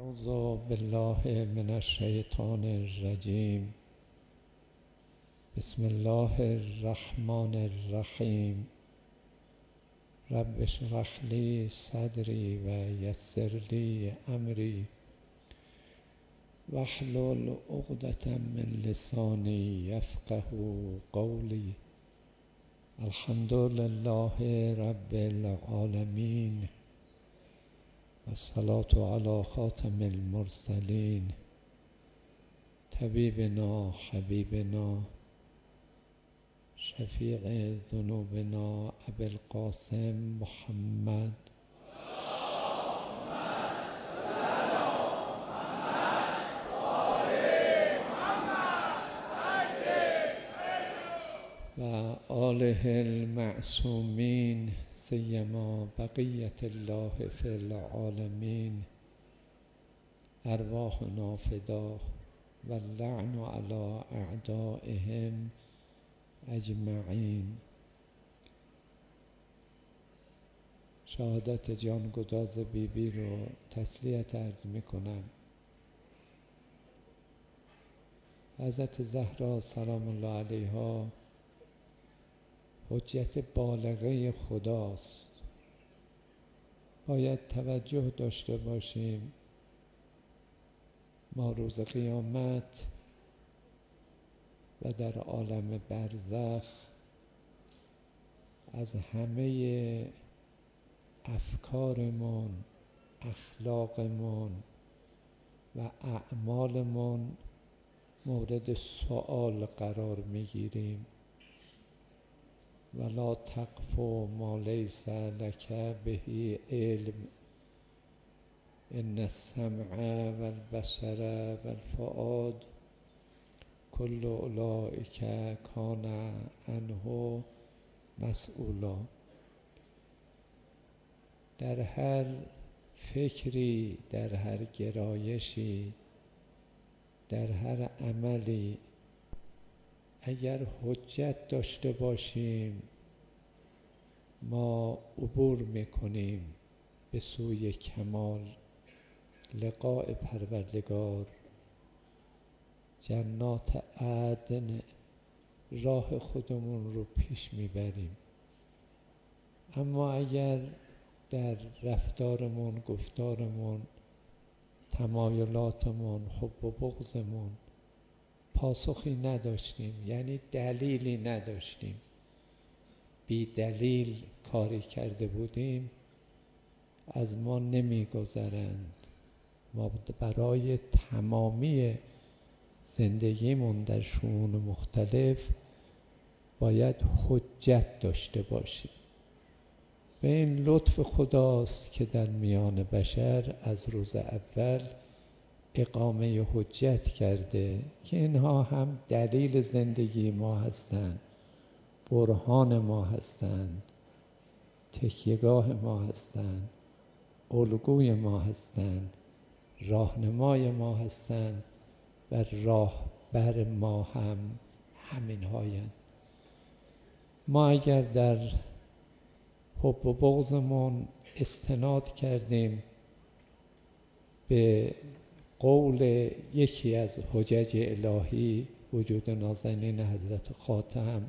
اعوذ بالله من الشیطان الرجیم. بسم الله الرحمن الرحیم. رب اشرح لی صدری و یسر لی امری واحلل عقدة من لسانی یفقهوا قولی. الحمد لله رب العالمین والصلاة علی خاتم المرسلین طبیبنا حبیبنا شفیع ذنوبنا ابی القاسم محمد و آله المعصومین سیما بقیة الله فی العالمین. ارواحنا فداه واللعن علی اعدائهم اجمعین. شهادت جانگداز بیبی رو تسلیت عرض میکنم. حضرت زهرا سلام الله علیها حجت بالغه خداست. باید توجه داشته باشیم ما روز قیامت و در عالم برزخ از همه افکارمون، اخلاقمون و اعمالمون مورد سؤال قرار میگیریم. ولا تقف ما لیس لک به علم ان السمع والبصر والفؤاد کل اولئک کان عنه مسئولا. در هر فکری، در هر گرایشی، در هر عملی اگر حجت داشته باشیم ما عبور میکنیم به سوی کمال، لقاء پروردگار، جنات عدن. راه خودمون رو پیش میبریم. اما اگر در رفتارمون، گفتارمون، تمایلاتمون، حب و بغضمون پاسخی نداشتیم، یعنی دلیلی نداشتیم، بی دلیل کاری کرده بودیم، از ما نمیگذرند. ما برای تمامی زندگیمون در شؤون مختلف باید حجت داشته باشیم. و این لطف خداست که در میان بشر از روز اول اقامه حجت کرده که اینها هم دلیل زندگی ما هستند، برهان ما هستند، تکیهگاه ما هستند، الگوی ما هستند، راهنمای ما هستند و راهبر ما هم همین هایند. ما اگر در حب و بغضمون استناد کردیم به قول یکی از حجج الهی، وجود نازنین حضرت خاتم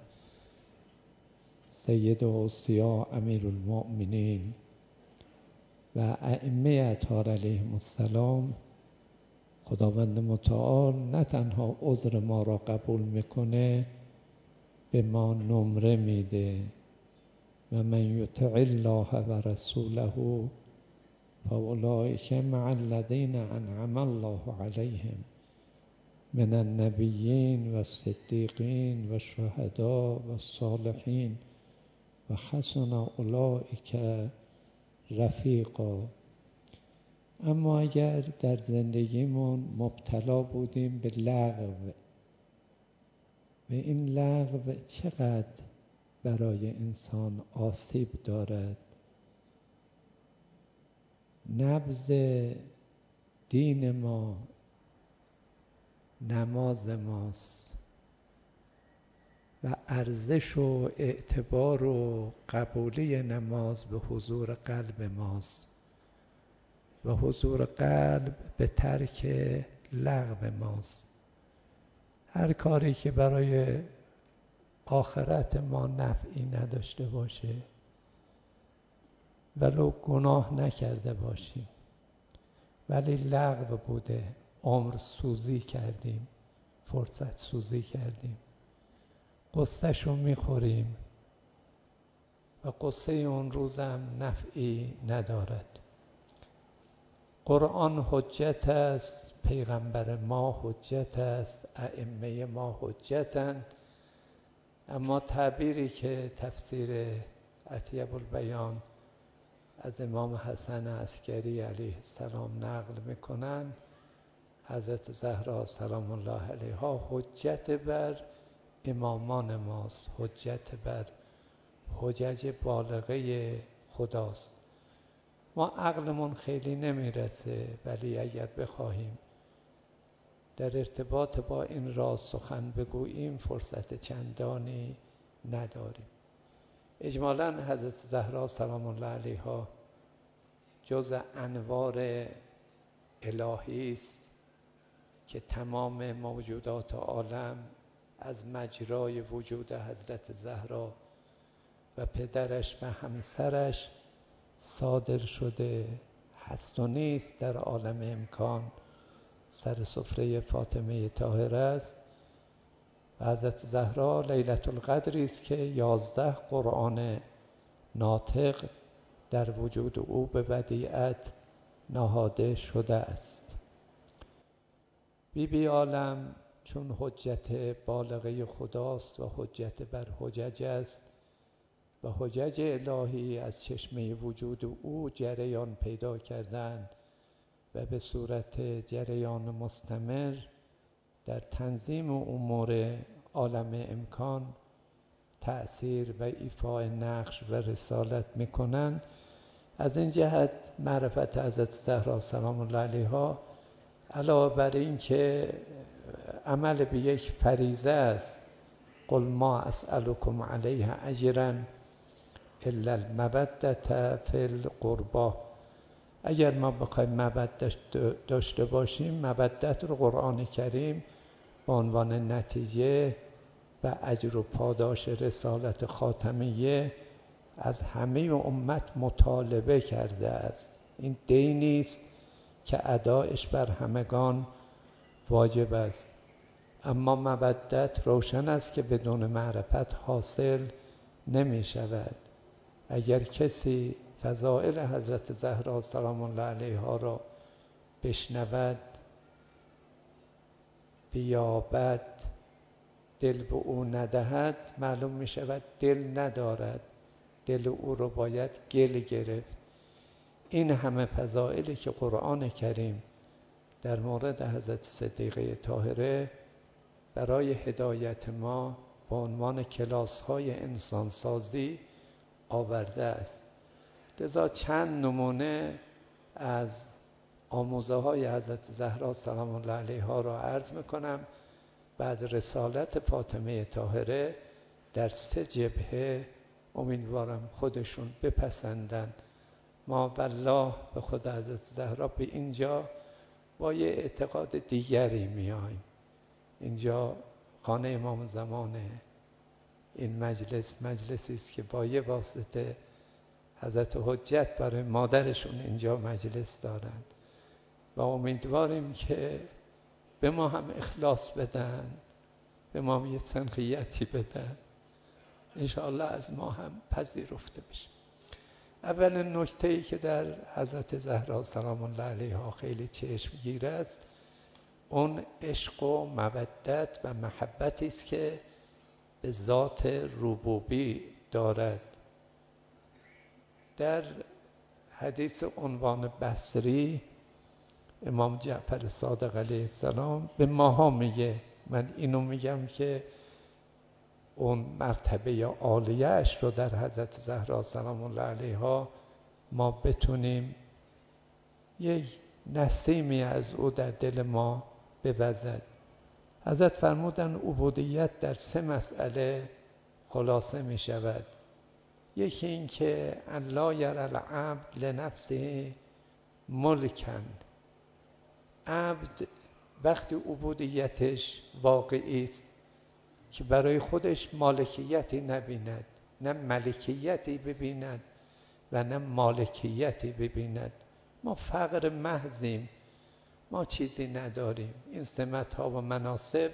سید اوصیا امیر المؤمنین و ائمه اطهار علیهم السلام، خداوند متعال نه تنها عذر ما را قبول میکنه، به ما نمره میده. و من یطع الله و رسوله فاولئک مع الذین انعم الله علیهم من النبیین و الصدیقین و الشهداء و الصالحین و حسن اولئک رفیقا. اما اگر در زندگیمون مبتلا بودیم به لغو، و این لغو چقدر برای انسان آسیب دارد. نبض دین ما نماز ماست و ارزش و اعتبار و قبولی نماز به حضور قلب ماست. و حضور قلب به ترک لغو ماست. هر کاری که برای آخرت ما نفعی نداشته باشه، ولو گناه نکرده باشیم ولی لغو بوده، عمر سوزی کردیم، فرصت سوزی کردیم، قصه‌شو میخوریم و قصه اون روزم نفعی ندارد. قرآن حجت است، پیغمبر ما حجت است، ائمه ما حجتند. اما تعبیری که تفسیر اطیب البیان از امام حسن عسکری علیه السلام نقل میکنن، حضرت زهرا سلام الله علیها حجت بر امامان ماست، حجت بر حجج بالغه خداست. ما عقلمون خیلی نمیرسه، ولی اگر بخواهیم در ارتباط با این راز سخن بگوییم فرصت چندانی نداریم. اجمالاً حضرت زهرا سلام الله علیها جز انوار الهی است که تمام موجودات عالم از مجرای وجود حضرت زهرا و پدرش و همسرش صادر شده، هست و نیست در عالم امکان سر سفره فاطمه طاهره است. و حضرت زهرا لیلة القدری است که 11 قرآن ناطق در وجود او به ودیعت نهاده شده است. بی عالم چون حجت بالغه خداست و حجت بر حجج است و حجج الهی از چشمه وجود او جریان پیدا کردند و به صورت جریان مستمر در تنظیم امور عالم امکان تأثیر و ایفای نقش و رسالت میکنند. از این جهت معرفت حضرت زهرا سلام الله علیها علاوه بر این که عمل به یک فریضه است، قل ما اسألكم علیه اجرا الا المودة فی القربى، اگر ما بخوایم مودت داشته باشیم، مودت رو قرآن کریم به عنوان نتیجه و اجر و پاداش رسالت خاتمیه از همه امت مطالبه کرده است. این دینی است که ادایش بر همگان واجب است. اما مودت روشن است که بدون معرفت حاصل نمی شود. اگر کسی فضائل حضرت زهرا سلام الله علیها را بشنود، بیابد، دل به او ندهد، معلوم می شود دل ندارد، دل او رو باید گل گرفت. این همه فضائلی که قرآن کریم در مورد حضرت صدیقه طاهره برای هدایت ما به عنوان کلاس‌های انسانسازی آورده است. لذا چند نمونه از آموزه های حضرت زهرا سلام الله علیها را عرض میکنم. بعد رسالت فاطمه طاهره در 3 جبهه امیدوارم خودشون بپسندن. ما والله به خود حضرت زهرا به اینجا با یه اعتقاد دیگری میاییم. اینجا خانه امام زمانه، این مجلسی است که با یه واسطه حضرت حجت برای مادرشون اینجا مجلس دارند و امیدواریم که به ما هم اخلاص بدن، به ما هم یه سنخیتی بدن، انشاءالله از ما هم پذیرفته بشه. اول نکته‌ای که در حضرت زهرا سلام الله علیها خیلی چشمگیر است، اون عشق و مودت و محبتی است که به ذات ربوبی دارد. در حدیث عنوان بصری امام جعفر صادق علیه السلام به ماها میگه، من اینو میگم که اون مرتبه عالیه‌اش رو در حضرت زهرا سلام الله علیها ما بتونیم یک نسیمی از او در دل ما بوزد. حضرت فرمودن عبودیت در 3 مسئله خلاصه می شود. یکی این که ان لا یری العبد لنفسه ملکن. عبد وقتی عبودیتش واقعی است که برای خودش مالکیتی نبیند، نه ملکیتی ببیند و نه مالکیتی ببیند. ما فقر محضیم، ما چیزی نداریم. این سمت‌ها و مناصب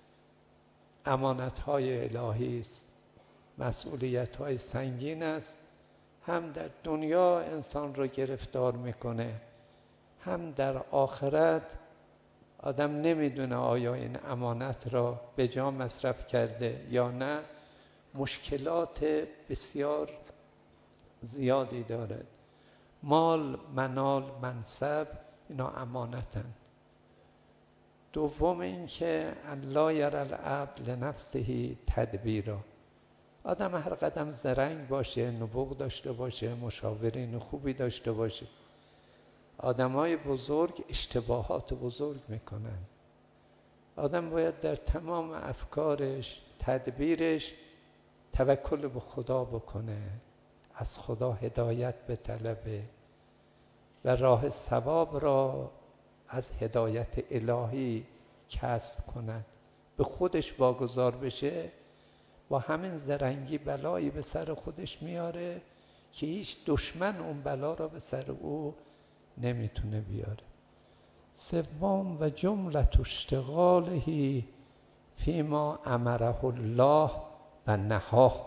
امانت‌های الهی است، مسئولیت‌های سنگین است. هم در دنیا انسان رو گرفتار میکنه، هم در آخرت آدم نمیدونه آیا این امانت را به جا مصرف کرده یا نه. مشکلات بسیار زیادی دارد. مال، منال، منصب، اینا امانتن. دوم این که لا یری العبد لنفسه تدبیرا. آدم هر قدم زرنگ باشه، نبوغ داشته باشه، مشاورین خوبی داشته باشه، آدمای بزرگ اشتباهات بزرگ میکنن. آدم باید در تمام افکارش، تدبیرش توکل به خدا بکنه، از خدا هدایت بطلبه و راه ثواب را از هدایت الهی کسب کند. به خودش واگذار بشه، با همین زرنگی بلایی به سر خودش میاره که هیچ دشمن اون بلا را به سر او نمیتونه بیاره. سوم و جملت اشتغاله فیما امره الله و نهاه.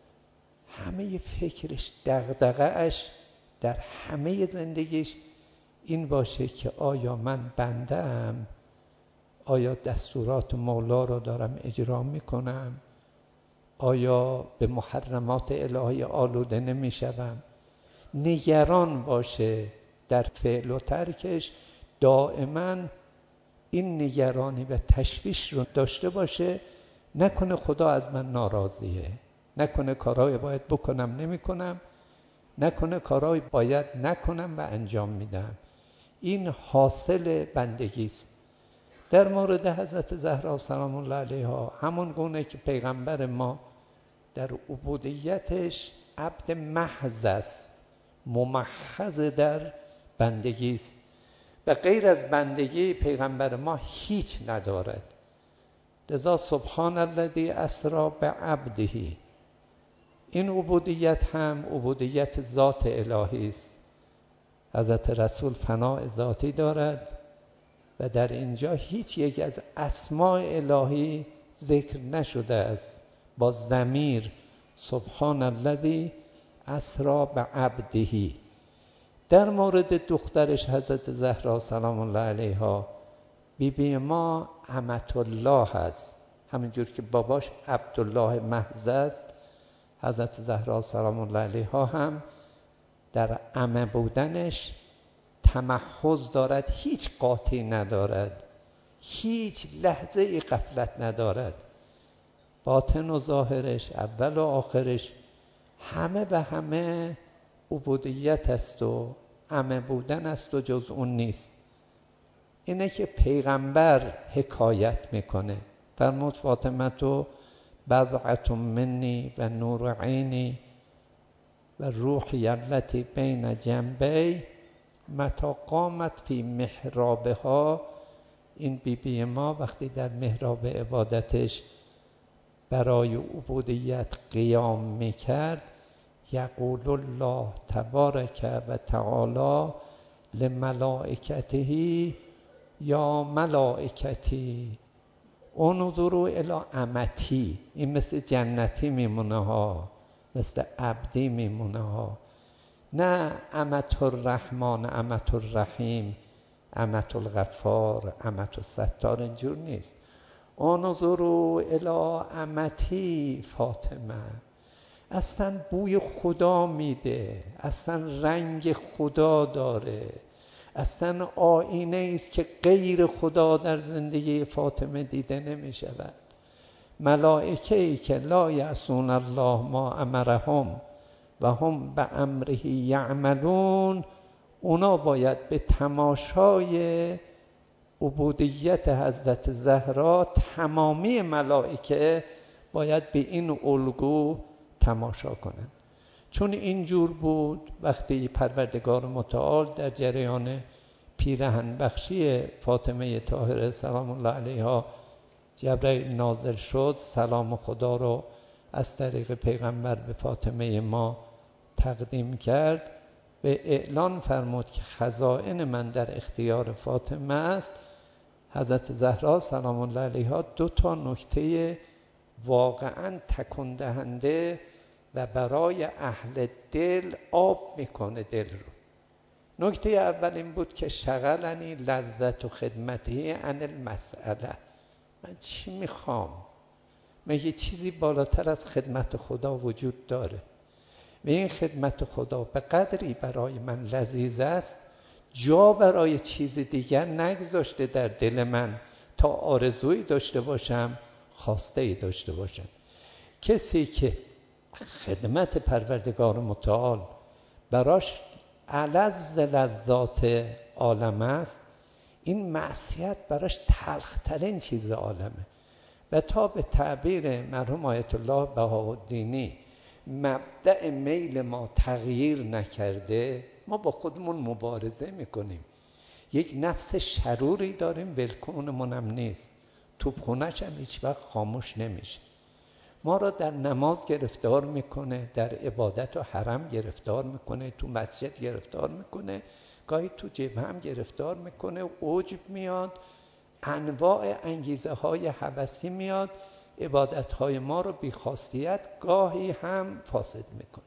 همه فکرش، دغدغه‌اش در همه زندگیش این باشه که آیا من بنده ام؟ آیا دستورات مولا را دارم اجرا میکنم؟ آیا به محرمات الهی آلوده نمیشوم؟ نگران باشه در فعل و ترکش، دائما این نگرانی و تشویش رو داشته باشه. نکنه خدا از من ناراضیه، نکنه کارهای باید بکنم نمی کنم، نکنه کارهای باید نکنم و انجام میدم. این حاصل بندگی است. در مورد حضرت زهرا سلام الله علیها همون گونه که پیغمبر ما در عبودیتش عبد محض است، ممحض در بندگی است و غیر از بندگی پیغمبر ما هیچ ندارد. لذا سبحان الذی اسری بعبده، این عبودیت هم عبودیت ذات الهی است. حضرت رسول فناء ذاتی دارد و در اینجا هیچ یک از اسماء الهی ذکر نشده است با ضمیر سبحان الذی اسری بعبده. در مورد دخترش حضرت زهرا سلام الله علیها، بیبی ما امة الله است، همینجور که باباش عبدالله محض است. حضرت زهرا سلام الله علیها هم در امه بودنش تمحض دارد، هیچ قاطی ندارد، هیچ لحظه ای غفلت ندارد. باطن و ظاهرش، اول و آخرش، همه به همه عبودیت است و امه بودن است و جز اون نیست. اینه که پیغمبر حکایت میکنه، فرمود فاطمه تو بضعة منی و نور عینی و روحی التي بین جنبی متی قامت فی محرابها. این بیبی ما وقتی در محراب عبادتش برای عبودیت قیام میکرد، یقول الله تبارک و تعالی لملائکته یا ملائکتی انظروا الی امتی. این مثل جنتی میمونه ها، مثل عبدی میمونه ها، نه امة الرحمن، امة الرحیم، امة الغفار، امة الستار، اینجور نیست. انظروا الی امتی فاطمه. اصلا بوی خدا میده، اصلا رنگ خدا داره، اصلا آینه است که غیر خدا در زندگی فاطمه دیده نمی شود. ملائکه‌ای که لا یعصون الله ما امرهم و هم به امره یعملون، اونا باید به تماشای عبودیت حضرت زهرا، تمامی ملائکه باید به این الگو تماشا کنند. چون اینجور بود وقتی پروردگار متعال در جریان پیرهن بخشی فاطمه طاهره سلام الله علیها جبرئیل نازل شد، سلام خدا رو از طریق پیغمبر به فاطمه ما تقدیم کرد، به اعلان فرمود که خزائن من در اختیار فاطمه است. حضرت زهرا سلام الله علیها 2 نکته واقعا تکان دهنده و برای اهل دل آب میکنه دل رو. نکته اول این بود که شغلنی لذت و خدمتی عن المسئله. من چی میخوام؟ مگه چیزی بالاتر از خدمت خدا وجود داره؟ و این خدمت خدا به قدری برای من لذیذ است جا برای چیز دیگر نگذاشته در دل من تا آرزویی داشته باشم، خواسته‌ای داشته باشم. کسی که خدمت پروردگار متعال براش الذ لذات عالم است، این معصیت براش تلخترین چیز عالمه. و تا به تعبیر مرحوم آیت الله بهاءالدینی مبدأ میل ما تغییر نکرده، ما با خودمون مبارزه میکنیم. یک نفس شروری داریم ولکنمونم نیست، توپخونه‌ش هم هیچ وقت خاموش نمیشه. ما را در نماز گرفتار میکنه، در عبادت و حرم گرفتار میکنه، تو مسجد گرفتار میکنه، گاهی تو جبهه هم گرفتار میکنه، عجب میاد، انواع انگیزه های هوسی میاد، عبادت های ما رو بیخاصیت گاهی هم فاسد میکنه.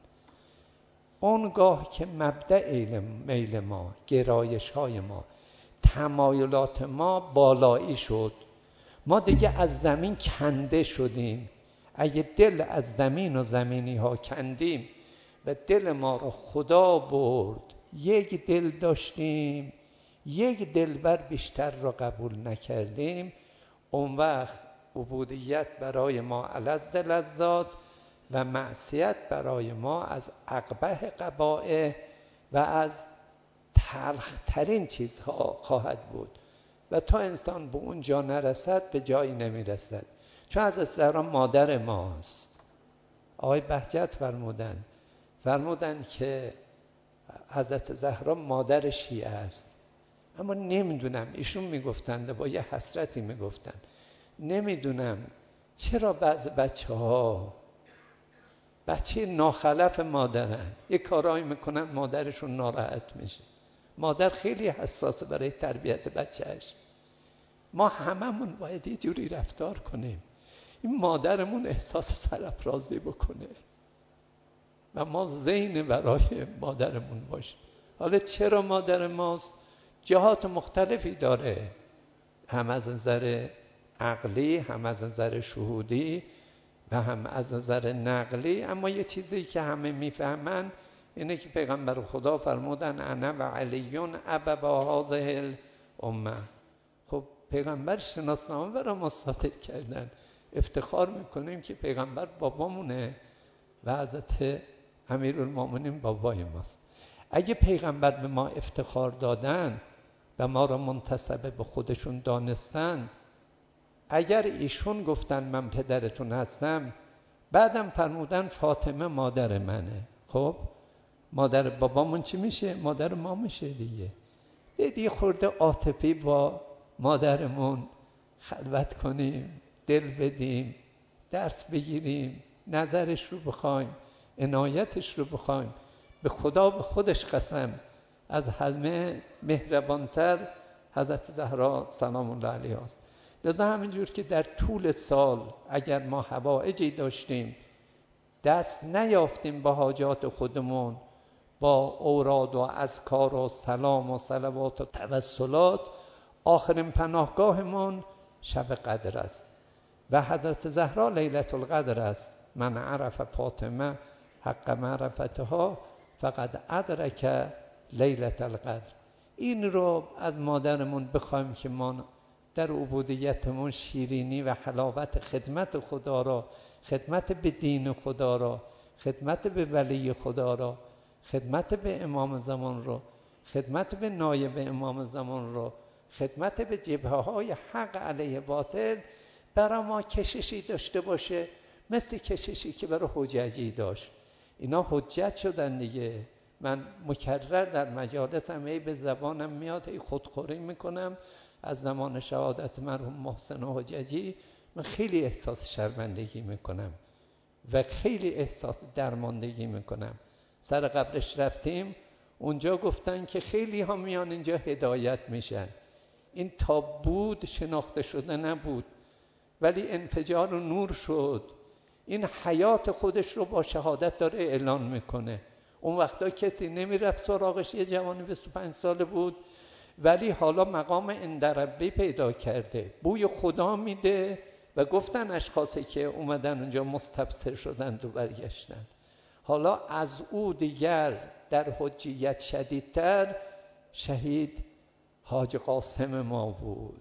اونگاه که مبدأ میل ما، گرایش های ما، تمایلات ما بالایی شد، ما دیگه از زمین کنده شدیم. اگه دل از زمین و زمینی ها کندیم و دل ما رو خدا برد، یک دل داشتیم، یک دلبر بیشتر را قبول نکردیم، اون وقت عبودیت برای ما الذ لذات و معصیت برای ما از اقبح قبائح و از تلخترین چیزها خواهد بود. و تا انسان به اون جا نرسد به جایی نمیرسد. چون حضرت زهرا مادر ماست. آقای بهجت فرمودن که حضرت زهرا مادر شیعه است. اما نمیدونم، ایشون میگفتند با یه حسرتی میگفتند، نمیدونم چرا بعض بچه ناخلف مادرن یه کارایی میکنن مادرشون ناراحت میشه. مادر خیلی حساسه برای تربیت بچهش. ما هممون باید یه جوری رفتار کنیم این مادرمون احساس سرافرازی بکنه و ما زین برای مادرمون باشیم. حالا چرا مادر ماست؟ جهات مختلفی داره، هم از نظر عقلی، هم از نظر شهودی و هم از نظر نقلی. اما یه چیزی که همه میفهمن اینه که پیغمبر خدا فرمودن انا و علیون ابوا هذه الامه. خب پیغمبر شناسنامه برای ما صادر کردن، افتخار میکنیم که پیغمبر بابامونه و حضرت امیرالمومنین بابای ماست. اگه پیغمبر به ما افتخار دادن و ما را منتسب به خودشون دانستن، اگر ایشون گفتن من پدرتون هستم، بعدم فرمودن فاطمه مادر منه، خب مادر بابامون چی میشه؟ مادر ما میشه دیگه. یه خورده عاطفی با مادرمون خلوت کنیم، دل بدیم، درس بگیریم، نظرش رو بخوایم، عنایتش رو بخوایم. به خدا به خودش قسم از همه مهربانتر حضرت زهرا سلام الله علیها است. لذا همینجور که در طول سال اگر ما حوائجی داشتیم دست نیافتیم با حاجات خودمون، با اوراد و اذکار و سلام و صلوات و توسلات، آخرین پناهگاهمون شب قدر است و حضرت زهرا لیلة القدر است. من عرف فاطمه حق معرفتها فقد ادرک لیلة القدر. این رو از مادرمون بخوایم که ما در عبودیتمون شیرینی و حلاوت خدمت خدا را، خدمت به دین خدا را، خدمت به ولی خدا را، خدمت به امام زمان را، خدمت به نایب امام زمان را، خدمت به جبهه های حق علیه باطل برای ما کششی داشته باشه، مثل کششی که برای حججی داشت. اینا حجت شدن دیگه. من مکرر در مجالسم به زبانم میاد، خودخوری میکنم از زمان شهادت مرحوم محسن حججی. من خیلی احساس شرمندگی میکنم و خیلی احساس درماندگی میکنم. سر قبرش رفتیم، اونجا گفتن که خیلی ها میان اینجا هدایت میشن. این تا بود شناخته شده نبود، ولی انفجار و نور شد. این حیات خودش رو با شهادت داره اعلان میکنه. اون وقتا کسی نمیرفت سراغش، یه جوانی 25 ساله بود، ولی حالا مقام اندربی پیدا کرده، بوی خدا میده. و گفتن اشخاصی که اومدن اونجا مستبصر شدند و برگشتن. حالا از او دیگر در حجیت شدیدتر شهید حاج قاسم ما بود.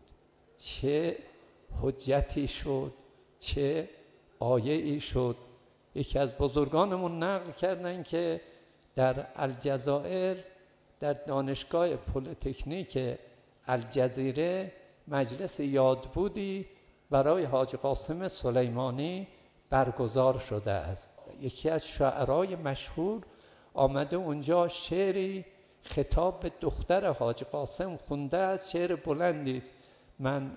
چه حجتی شد، چه آیه ای شد. یکی از بزرگانمون نقل کردن که در الجزائر در دانشگاه پلی‌تکنیک الجزیره مجلس یادبودی برای حاج قاسم سلیمانی برگزار شده است. یکی از شاعرای مشهور آمده اونجا شعری خطاب به دختر حاج قاسم خونده است. شعر بلندی است، من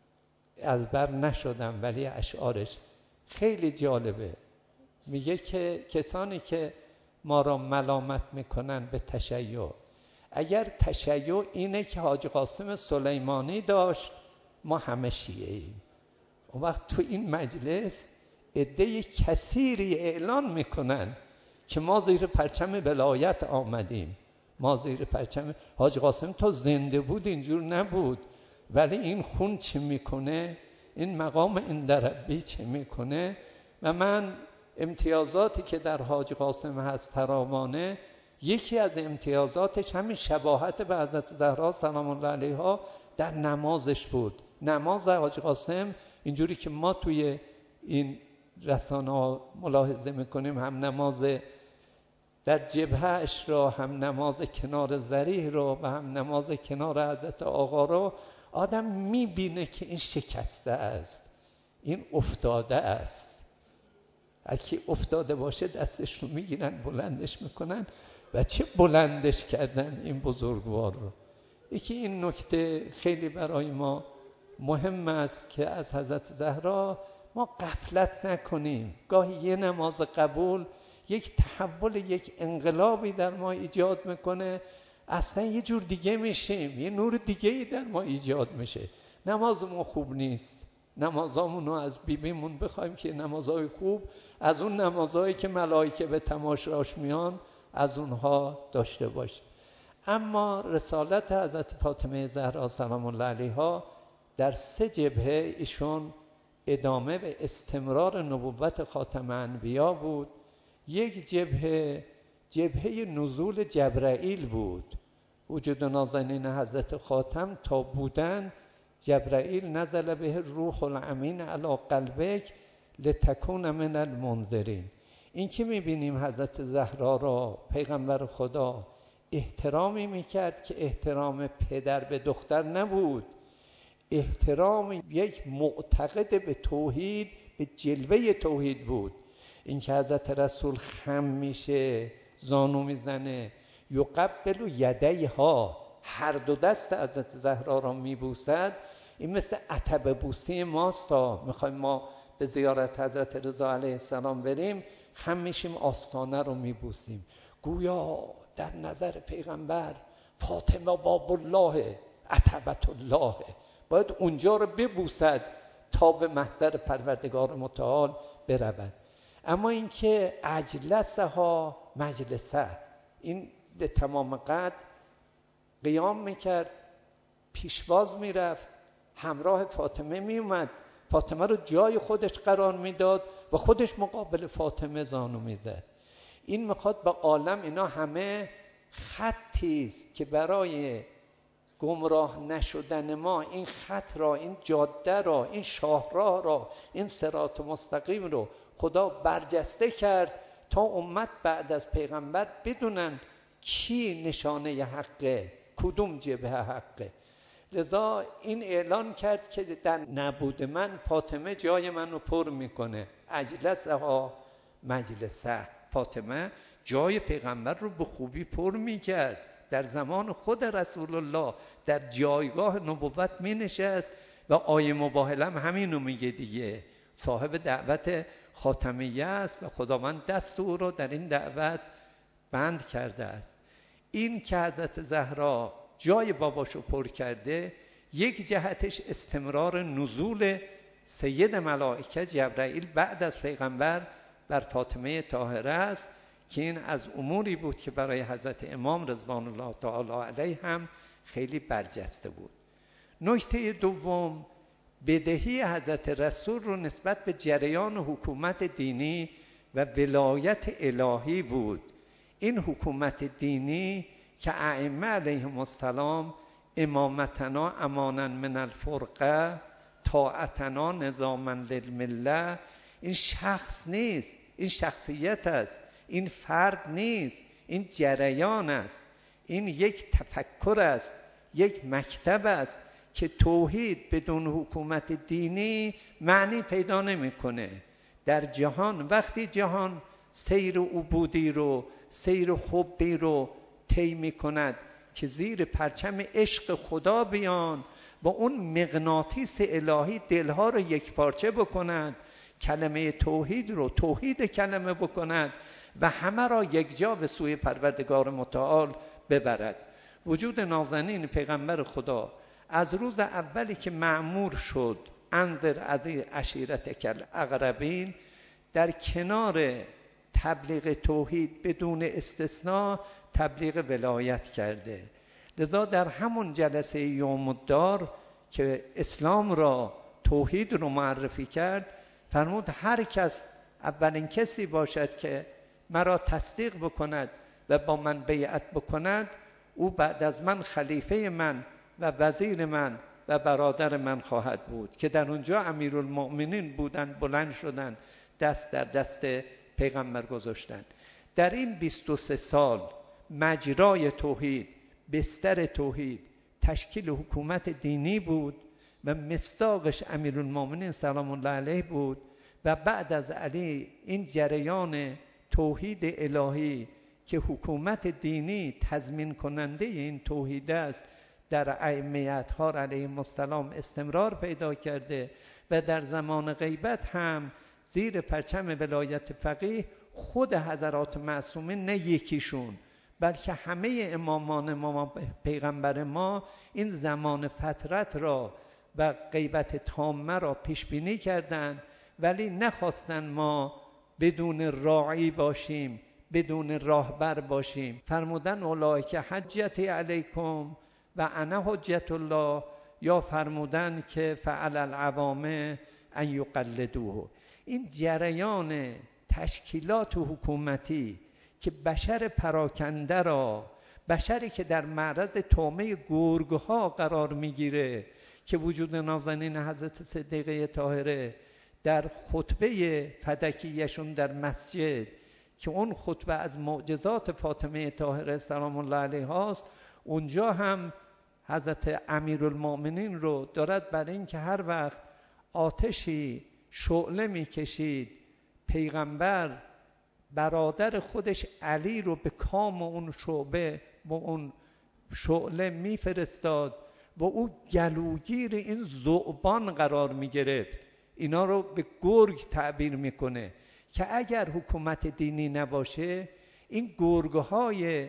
از بر نشدم، ولی اشعارش خیلی جالبه. میگه که کسانی که ما را ملامت میکنن به تشیع، اگر تشیع اینه که حاج قاسم سلیمانی داشت، ما همه شیعه ایم. اون وقت تو این مجلس عده کثیری اعلان میکنن که ما زیر پرچم ولایت آمدیم، ما زیر پرچم حاج قاسم. تا زنده بود اینجور نبود، ولی این خون چه میکنه، این مقام اندربی چه میکنه. و من امتیازاتی که در حاج قاسم هست فراوانه. یکی از امتیازاتش همین شباهت به حضرت زهرا سلام الله علیها در نمازش بود. نماز حاج قاسم اینجوری که ما توی این رسانه ملاحظه میکنیم، هم نماز در جبههش را، هم نماز کنار ذریح را و هم نماز کنار حضرت آقا را، آدم میبینه که این شکسته است، این افتاده است. اگه افتاده باشه دستش رو میگیرن بلندش میکنن و چه بلندش کردن این بزرگوار رو. یکی این نکته خیلی برای ما مهم است که از حضرت زهرا ما غفلت نکنیم. گاهی یه نماز قبول یک تحول، یک انقلابی در ما ایجاد میکنه، اصلا یه جور دیگه میشیم، یه نور دیگه‌ای در ما ایجاد میشه. نمازمون خوب نیست، نمازامون رو از بیبیمون بخوایم که نمازهای خوب، از اون نمازهایی که ملائکه به تماشاش میان، از اونها داشته باشیم. اما رسالت حضرت فاطمه زهرا سلام الله علیها در 3 جبهه ایشون ادامه و استمرار نبوت خاتم انبیا بود. یک جبهه نزول جبرائیل بود. وجود نازنین حضرت خاتم تا بودن، جبرائیل نزل به روح الامین علی قلبک لتکون من المنذرین. این که میبینیم حضرت زهرا را پیغمبر خدا احترامی میکرد که احترام پدر به دختر نبود، احترام یک معتقد به توحید، به جلوه توحید بود. این که حضرت رسول خم میشه، زانو میزنه، یقبل یدیها، هر دو دست حضرت زهرا را میبوسد، این مثل عتبه بوسی ماست. میخوایم ما به زیارت حضرت رضا علیه السلام بریم، خم میشیم آستانه رو میبوسیم، گویا در نظر پیغمبر فاطمه باب الله عتبت الله، باید اونجا رو ببوسد تا به محضر پروردگار متعال برود. اما اینکه اجلسها مجلسه، این به تمام قد قیام میکرد، پیشواز میرفت، همراه فاطمه میومد، فاطمه رو جای خودش قرار میداد و خودش مقابل فاطمه زانو میزد. این میخواد به عالم اینا همه خطی است که برای گمراه نشدن ما این خط را، این جاده را، این شاهراه را، این صراط مستقیم رو خدا برجسته کرد تا امت بعد از پیغمبر بدونن کی نشانه حقه، کدوم جبهه حقه. لذا این اعلان کرد که در نبود من فاطمه جای منو پر میکنه. اجلسها مجلسه، فاطمه جای پیغمبر رو به خوبی پر میکرد. در زمان خود رسول الله در جایگاه نبوت می نشست و آیه مباهله هم همینو میگه دیگه. صاحب دعوت خاتمیه است و خداوند دست او رو در این دعوت بند کرده است. این که حضرت زهرا جای باباشو پر کرده، یک جهتش استمرار نزول سید ملائکه جبرائیل بعد از پیغمبر بر فاطمه طاهره است که این از اموری بود که برای حضرت امام رضوان الله تعالی علیه هم خیلی برجسته بود. نکته دوم، بدهی حضرت رسول رو نسبت به جریان حکومت دینی و ولایت الهی بود. این حکومت دینی که ائمه علیهم السلام امامتنا امانا من الفرقه طاعتنا نظاما للمله، این شخص نیست، این شخصیت است، این فرد نیست، این جریان است، این یک تفکر است، یک مکتب است که توحید بدون حکومت دینی معنی پیدا نمیکنه. در جهان وقتی جهان سیر عبودی رو، سیر حبی رو طی میکند که زیر پرچم عشق خدا بیان، با اون مغناطیس الهی دلها رو یک پارچه بکنند، کلمه توحید رو توحید کلمه بکند و همه را یک جا به سوی پروردگار متعال ببرد. وجود نازنین پیغمبر خدا از روز اولی که مأمور شد انذر عشیرتک الاقربین، در کنار تبلیغ توحید بدون استثناء تبلیغ ولایت کرده. لذا در همون جلسه یوم الدار که اسلام را توحید رو معرفی کرد، فرمود هر کس اولین کسی باشد که مرا تصدیق بکند و با من بیعت بکند، او بعد از من خلیفه من و وزیر من و برادر من خواهد بود. که در اونجا امیرالمؤمنین بودند، بلند شدند، دست در دست پیغمبر گذاشتند. در این 23 سال مجرای توحید، بستر توحید، تشکیل حکومت دینی بود و مصداقش امیرالمؤمنین سلام الله علیه بود و بعد از علی این جریان توحید الهی که حکومت دینی تضمین کننده این توحید است در ائمه اطهار علیهم السلام استمرار پیدا کرده و در زمان غیبت هم زیر پرچم ولایت فقیه خود حضرات معصومین، نه یکیشون بلکه همه امامان ما پیغمبر ما، این زمان فترت را و غیبت تامه را پیش بینی کردند، ولی نخواستن ما بدون راعی باشیم، بدون راهبر باشیم. فرمودن اولئک حجتی علیکم و انا حجت الله، یا فرمودن که فعل العوامه ان یقلدوه. این جریان تشکیلات حکومتی که بشر پراکنده را، بشری که در معرض طامع گرگ‌ها قرار میگیره، که وجود نازنین حضرت صدیقه طاهره در خطبه فدکیشون در مسجد، که اون خطبه از معجزات فاطمه طاهره سلام الله علیها است، اونجا هم حضرت امیرالمؤمنین رو دارد برای این که هر وقت آتشی شعله میکشید، پیغمبر برادر خودش علی رو به کام اون شعبه با اون شعله میفرستاد و او گلوگیر این ذؤبان قرار میگرفت. اینا رو به گرگ تعبیر میکنه که اگر حکومت دینی نباشه، این گرگ‌های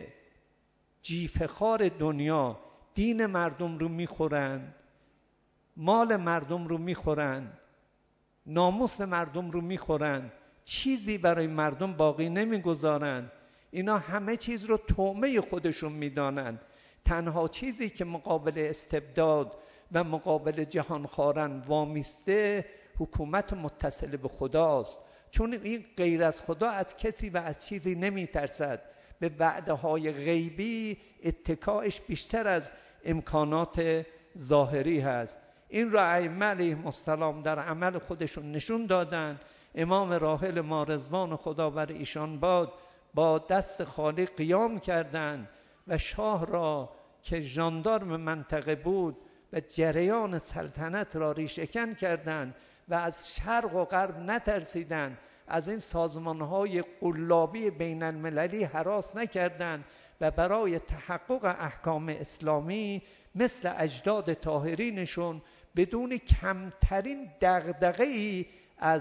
جیفخوار دنیا دین مردم رو میخورند، مال مردم رو میخورند، ناموس مردم رو میخورند، چیزی برای مردم باقی نمیگذارند. اینا همه چیز رو طعمه خودشون میدانند. تنها چیزی که مقابل استبداد و مقابل جهانخواران وامیسته حکومت متصل به خداست، چون این غیر از خدا از کسی و از چیزی نمیترسد. به وعده های غیبی اتکاش بیشتر از امکانات ظاهری هست. این را ائمه علیهم السلام در عمل خودشون نشون دادن. امام راحل ما رضوان خدا بر ایشان باد با دست خالی قیام کردند و شاه را که ژاندارم منطقه بود و جریان سلطنت را ریشه‌کن کردند و از شرق و غرب نترسیدند از این سازمانهای قلابی بین المللی هراس نکردند و برای تحقق احکام اسلامی مثل اجداد طاهرینشون بدون کمترین دغدغه‌ای از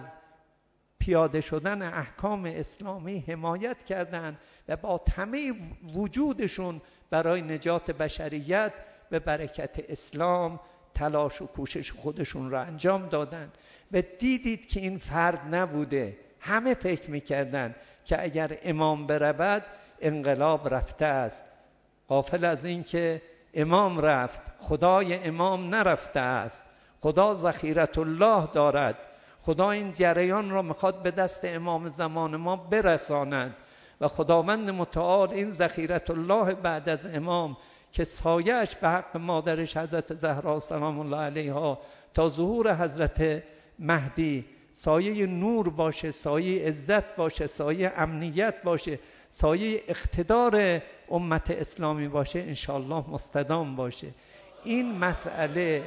پیاده شدن احکام اسلامی حمایت کردند و با همه وجودشون برای نجات بشریت به برکت اسلام تلاش و کوشش خودشون را انجام دادند. و دیدید که این فرد نبوده. همه فکر میکردن که اگر امام برود انقلاب رفته است، غافل از این که امام رفت، خدای امام نرفته است. خدا ذخیرة الله دارد. خدا این جریان را میخواد به دست امام زمان ما برساند و خداوند متعال این ذخیرة الله بعد از امام که سایه‌اش به حق مادرش حضرت زهرا سلام الله علیها تا ظهور حضرت مهدی سایه نور باشه، سایه عزت باشه، سایه امنیت باشه، سایه اقتدار امت اسلامی باشه، انشاءالله مستدام باشه. این مسئله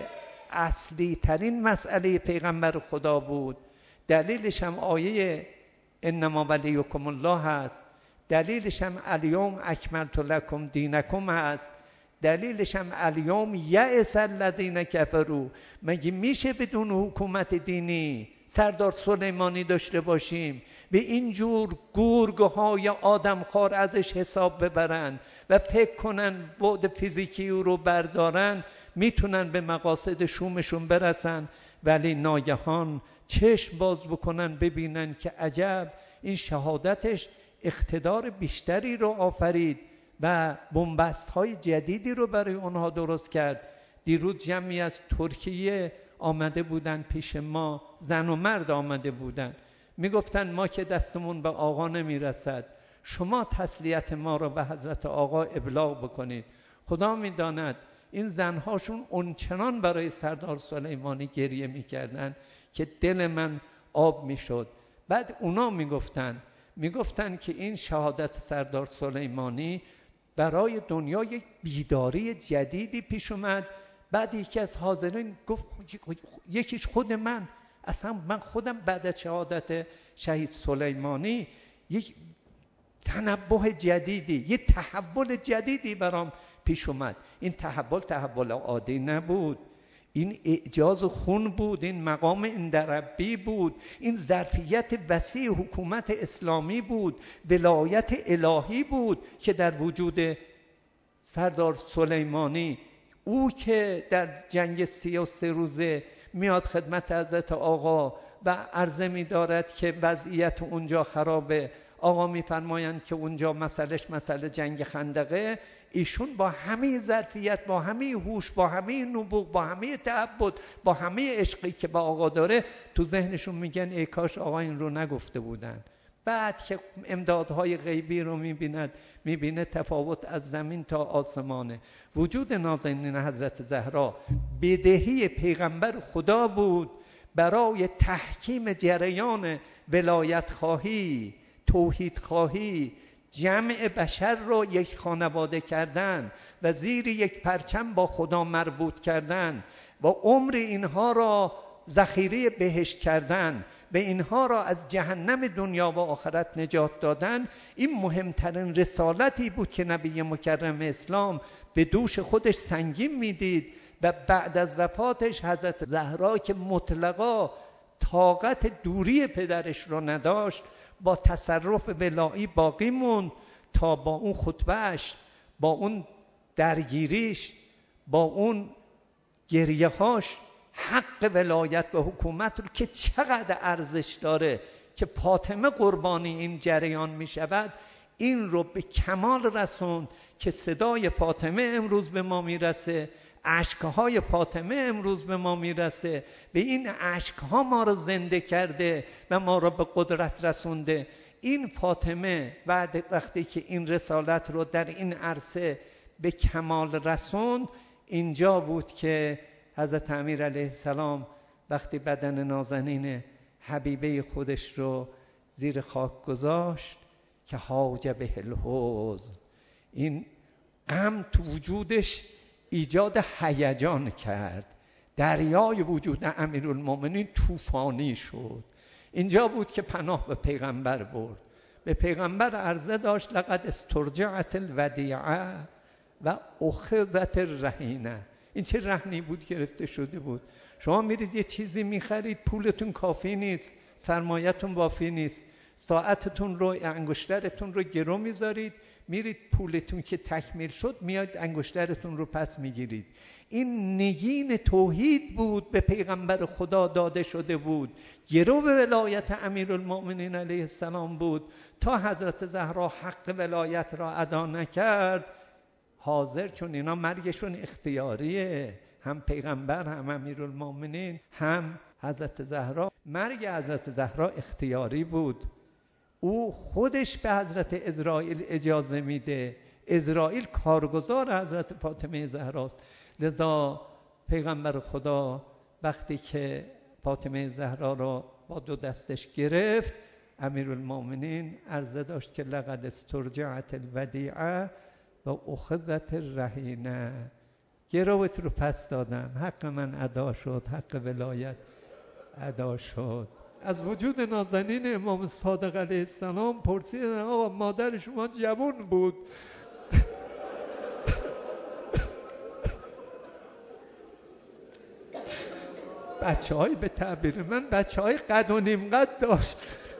اصلی ترین مسئله پیغمبر خدا بود. دلیلش هم آیه انما ولیکم الله هست، دلیلش هم الیوم اکملت لکم دینکم هست، دلیلش هم الیوم یئس الذین کفروا. مگه میشه بدون حکومت دینی سردار سلیمانی داشته باشیم به اینجور گورگهای آدمخوار ازش حساب ببرن و فکر کنن بعد فیزیکی رو بردارن میتونن به مقاصد شومشون برسن، ولی ناگهان چشم باز بکنن ببینن که عجب این شهادتش اقتدار بیشتری رو آفرید و بنبست های جدیدی رو برای اونها درست کرد. دیروز جمعی از ترکیه آمده بودن پیش ما، زن و مرد آمده بودن، میگفتن ما که دستمون به آقا نمیرسد، شما تسلیت ما رو به حضرت آقا ابلاغ بکنید. خدا میداند این زنهاشون اونچنان برای سردار سلیمانی گریه میکردن که دل من آب میشد. بعد اونا میگفتن که این شهادت سردار سلیمانی برای دنیا یک بیداری جدیدی پیش اومد. بعد یکی از حاضرین گفت یکیش خود من خودم بعد از شهادت شهید سلیمانی یک تنبه جدیدی، یک تحول جدیدی برام پیش اومد. این تحول عادی نبود، این اعجاز خون بود، این مقام اندربی بود، این ظرفیت وسیع حکومت اسلامی بود، ولایت الهی بود که در وجود سردار سلیمانی، او که در جنگ 33 روزه میاد خدمت حضرت آقا و عرضه می‌دارد که وضعیت اونجا خرابه. آقا می‌فرمایند که اونجا مسئله جنگ خندقه. ایشون با همه ظرفیت، با همه هوش، با همه نبوغ، با همه تعبد، با همه عشقی که با آقا داره، تو ذهنشون میگن ای کاش آقا این رو نگفته بودن. بعد که امدادهای غیبی رو میبینه تفاوت از زمین تا آسمانه. وجود نازنین حضرت زهرا بدهی پیغمبر خدا بود برای تحکیم جریان ولایت خواهی، توحید خواهی، جمع بشر رو یک خانواده کردن و زیر یک پرچم با خدا مربوط کردن و عمر اینها را ذخیره بهشت کردن و اینها را از جهنم دنیا و آخرت نجات دادن. این مهمترین رسالتی بود که نبی مکرم اسلام به دوش خودش سنگین میدید و بعد از وفاتش حضرت زهرا که مطلقا طاقت دوری پدرش را نداشت، با تصرف ولایی باقی موند تا با اون خطبهش، با اون درگیریش، با اون گریه‌هاش حق ولایت و حکومت رو که چقدر ارزش داره که فاطمه قربانی این جریان می شود، این رو به کمال رسوند که صدای فاطمه امروز به ما میرسه، اشکهای فاطمه امروز به ما میرسه. به این اشکها ما رو زنده کرده و ما رو به قدرت رسونده. این فاطمه وقتی که این رسالت رو در این عرصه به کمال رسوند، اینجا بود که حضرت امیر علیه السلام وقتی بدن نازنین حبیبه خودش رو زیر خاک گذاشت که حاج به الحزن، این غم تو وجودش ایجاد هیجان کرد. دریای وجود امیرالمومنین طوفانی شد. اینجا بود که پناه به پیغمبر برد. به پیغمبر عرضه داشت لقد استرجعت الودیعه و اخذت الرهینه. این چه رهنی بود گرفته شده بود. شما میرید یه چیزی میخرید، پولتون کافی نیست، سرمایتون وافی نیست، ساعتتون رو، انگشترتون رو گرو میذارید، میرید پولتون که تکمیل شد میاد انگشترتون رو پس میگیرید. این نگین توحید بود به پیغمبر خدا داده شده بود، گرو به ولایت امیرالمؤمنین علیه السلام بود. تا حضرت زهرا حق ولایت را ادا نکرد حاضر، چون اینا مرگشون اختیاریه، هم پیغمبر هم امیرالمؤمنین هم حضرت زهرا، مرگ حضرت زهرا اختیاری بود. او خودش به حضرت عزراییل اجازه میده. عزراییل کارگزار حضرت فاطمه زهراست. لذا پیغمبر خدا وقتی که فاطمه زهرا را با دو دستش گرفت، امیرالمؤمنین عرضه داشت که لقد استرجعت الودیعه و اخذت الرهینه. گروت رو پس دادم، حق من ادا شد، حق ولایت ادا شد. از وجود نازنین امام صادق علیه السلام پرسیدن آقا مادر شما جوان بود؟ بچه‌های به تعبیر من بچه‌های قد و نیم قد داشت.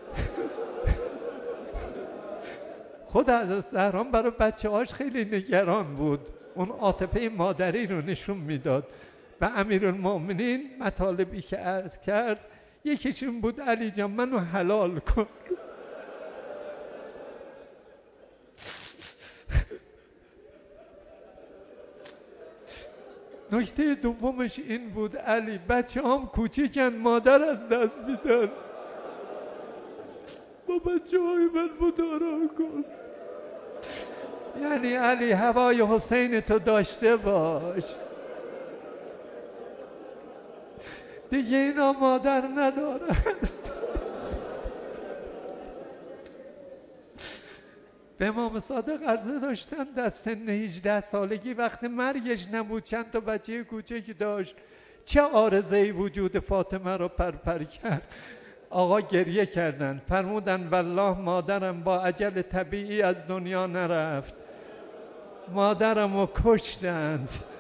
خود حضرت زهرا برای بچه‌هاش خیلی نگران بود، اون عاطفه مادری رو نشون میداد. و امیرالمؤمنین مطالبی که عرض کرد یکیشون بود علی جان منو حلال کن. نکته دومش این بود علی بچه هم کوچیکن، مادر از دست میدن، با بچه های من مدارا کن. یعنی علی هوای حسین تو داشته باش، دیگه اینا مادر ندارن. به امام صادق عرضه داشتن در سن 18 سالگی وقت مرگش نبود، چند تا بچه کوچکی داشت، چه عارضه‌ای وجود فاطمه را پرپر کرد. آقا گریه کردند، فرمودن والله مادرم با اجل طبیعی از دنیا نرفت، مادرم رو کشتند.